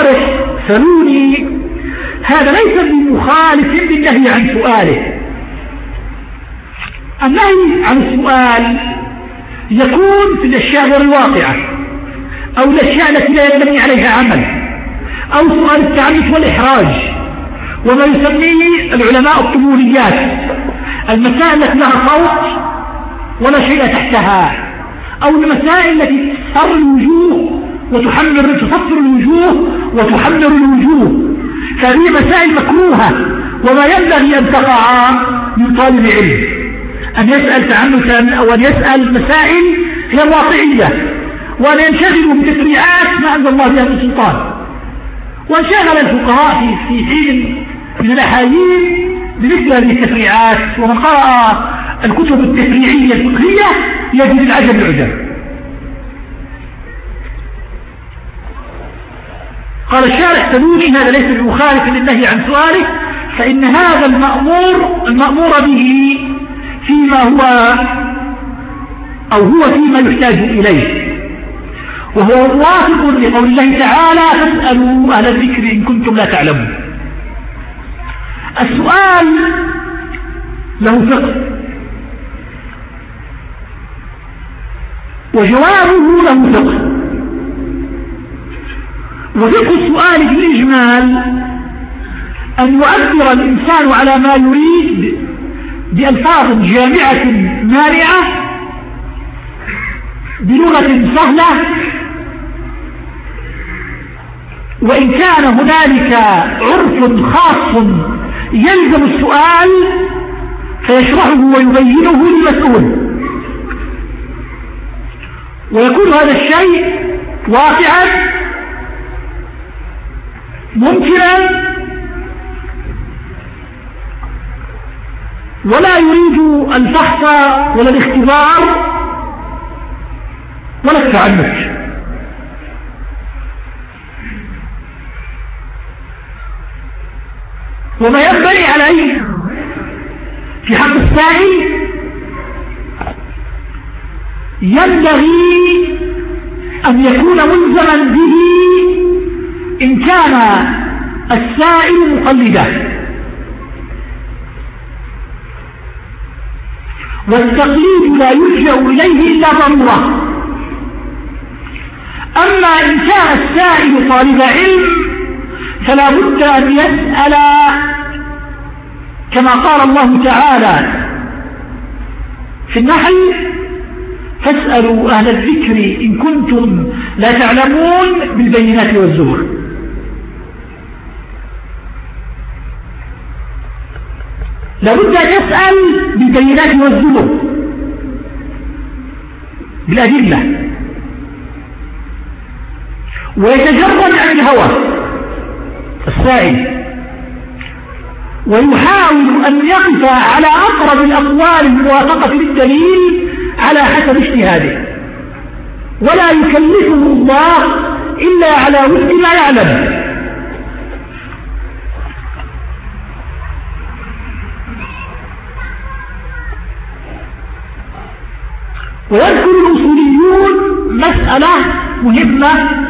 الشارح سألوني هذا ليس بمخالف للنهي عن سؤاله. النهي عن السؤال يكون في الأشياء غير الواقعة أو الأشياء التي لا ينبني عليها عمل، أو سؤال التعنيف والإحراج، وما يسميه العلماء الطموليات، المسائل التي لها صوت ولا شيء تحتها، أو المسائل التي تصفر الوجوه وتحمر الوجوه، فهذه مسائل مكروهة، وما ينبغي أن تقع من طالب علم أن يسأل تعنتا أو أن يسأل مسائل هي واقعية، وأن ينشغل بتفريعات ما أنزل الله بها من سلطان. وانشغل الفقهاء في حين من الأحايين بمثل هذه التفريعات، ومن قرأ الكتب التفريعية الفقهية يجد العجب العجب. قال الشارح سألوني هذا ليس بمخالف للنهي عن سؤاله، فإن هذا المأمور به فيما هو فيما يحتاج إليه، وهو موافق لقول الله تعالى فاسألوا أهل الذكر إن كنتم لا تعلمون. السؤال له فقه، وجوابه له فقه. وفقه السؤال في الإجمال أن يؤثر الإنسان على ما يريد بألفاظ جامعة مانعة بلغة سهلة، وإن كان هنالك عرف خاص يلزم السؤال فيشرحه ويبينه للمسؤول، ويكون هذا الشيء واقعا ممكنا، ولا يريد الفحص ولا الاختبار ولا التعنت. وما ينبغي عليه في حق السائل ينبغي أن يكون ملزما به إن كان السائل مقلدا، والتقليد لا يلجأ إليه إلا ضرورة. أما إن كان السائل طالب علم فلا بد أن يسأل كما قال الله تعالى في النحل فاسألوا أهل الذكر إن كنتم لا تعلمون بالبينات والزبر. لابد أن يسأل بالبينات والزبر بالأدلة، ويتجرد عن الهوى السائل، ويحاول أن يقف على أقرب الأقوال الموافقة للدليل على حسب اجتهاده، ولا يكلفه الله إلا على وفق ما يعلم. ويذكر الأصوليون مسألة مهمة